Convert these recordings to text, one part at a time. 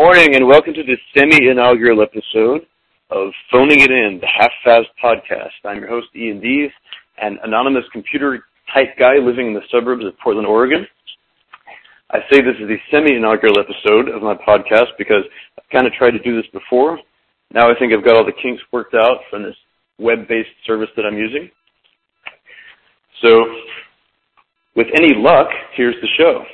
morning, and welcome to this semi-inaugural episode of Phoning It In, the Half-Fast podcast. I'm your host, Ian Dees, an anonymous computer-type guy living in the suburbs of Portland, Oregon. I say this is the semi-inaugural episode of my podcast because I've kind of tried to do this before. Now I think I've got all the kinks worked out from this web-based service that I'm using. So, with any luck, here's the show.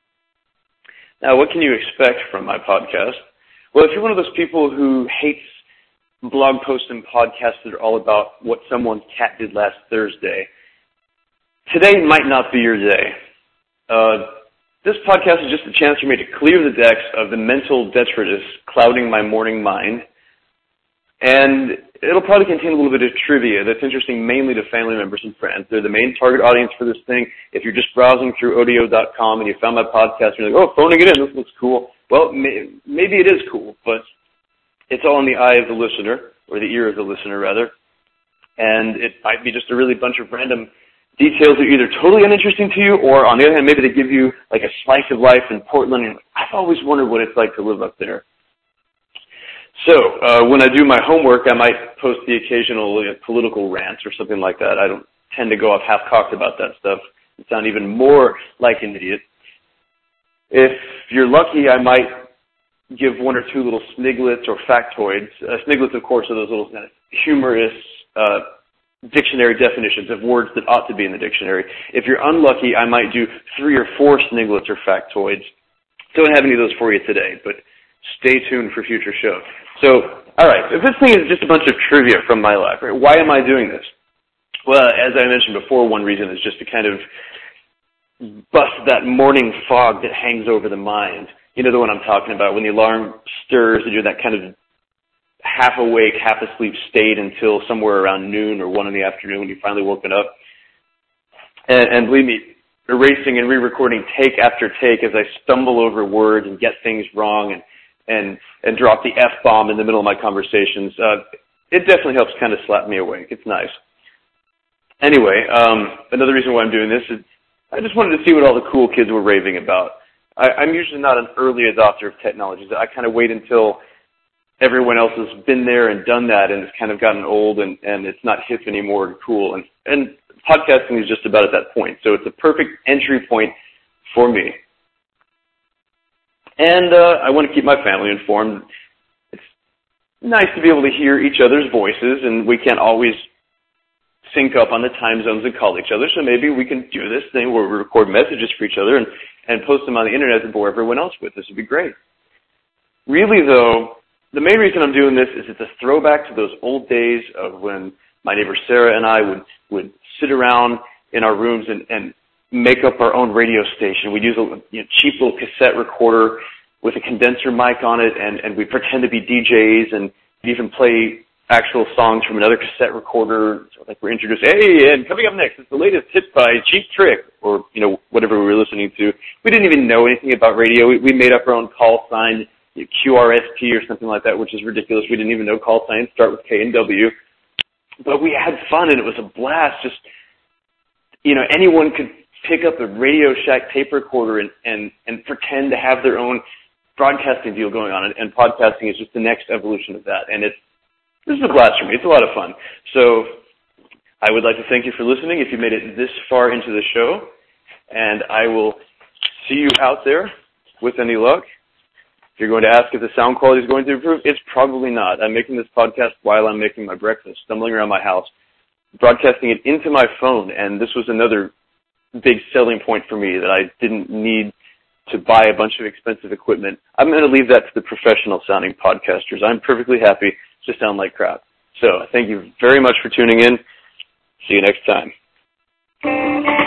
Now, what can you expect from my podcast? Well, if you're one of those people who hates blog posts and podcasts that are all about what someone's cat did last Thursday, today might not be your day. This podcast is just a chance for me to clear the decks of the mental detritus clouding my morning mind, and it'll probably contain a little bit of trivia that's interesting mainly to family members and friends. They're the main target audience for this thing. If you're just browsing through odeo.com and you found my podcast and you're like, oh, phoning it in, this looks cool. Well, maybe it is cool, but it's all in the eye of the listener, or the ear of the listener, rather. And it might be just a really bunch of random details that are either totally uninteresting to you, or on the other hand, maybe they give you like a slice of life in Portland. And I've always wondered what it's like to live up there. So, when I do my homework, I might post the occasional political rant or something like that. I don't tend to go off half-cocked about that stuff and sound even more like an idiot. If you're lucky, I might give one or two little sniglets or factoids. Sniglets, of course, are those little kind of humorous dictionary definitions of words that ought to be in the dictionary. If you're unlucky, I might do 3 or 4 sniglets or factoids. Don't have any of those for you today, but stay tuned for future shows. So, alright, if this thing is just a bunch of trivia from my life, right, why am I doing this? Well, as I mentioned before, one reason is just to kind of bust that morning fog that hangs over the mind. You know the one I'm talking about, when the alarm stirs and you're that kind of half awake, half asleep state until somewhere around noon or 1 in the afternoon when you finally woken up. And believe me, erasing and re-recording take after take as I stumble over words and get things wrong and drop the F-bomb in the middle of my conversations, it definitely helps kind of slap me awake. It's nice. Anyway, another reason why I'm doing this is I just wanted to see what all the cool kids were raving about. I'm usually not an early adopter of technologies. I kind of wait until everyone else has been there and done that and it's kind of gotten old and it's not hip anymore and cool. And podcasting is just about at that point. So it's a perfect entry point for me. And I want to keep my family informed. It's nice to be able to hear each other's voices, and we can't always sync up on the time zones and call each other, so maybe we can do this thing where we record messages for each other and post them on the internet and bore everyone else with. This would be great. Really, though, the main reason I'm doing this is it's a throwback to those old days of when my neighbor Sarah and I would sit around in our rooms and make up our own radio station. We'd use a cheap little cassette recorder with a condenser mic on it, and we'd pretend to be DJs, and we'd even play actual songs from another cassette recorder, like we're introduced, hey, and coming up next is the latest hit by Cheap Trick, or, whatever we were listening to. We didn't even know anything about radio. We made up our own call sign, QRST or something like that, which is ridiculous. We didn't even know call signs start with K and W. But we had fun, and it was a blast. Just, anyone could pick up a Radio Shack tape recorder and pretend to have their own broadcasting deal going on, and podcasting is just the next evolution of that. And this is a blast for me. It's a lot of fun. So I would like to thank you for listening if you made it this far into the show, and I will see you out there with any luck. If you're going to ask if the sound quality is going to improve, it's probably not. I'm making this podcast while I'm making my breakfast, stumbling around my house, broadcasting it into my phone, and this was another big selling point for me, that I didn't need to buy a bunch of expensive equipment. I'm going to leave that to the professional sounding podcasters. I'm perfectly happy to sound like crap. So thank you very much for tuning in. See you next time.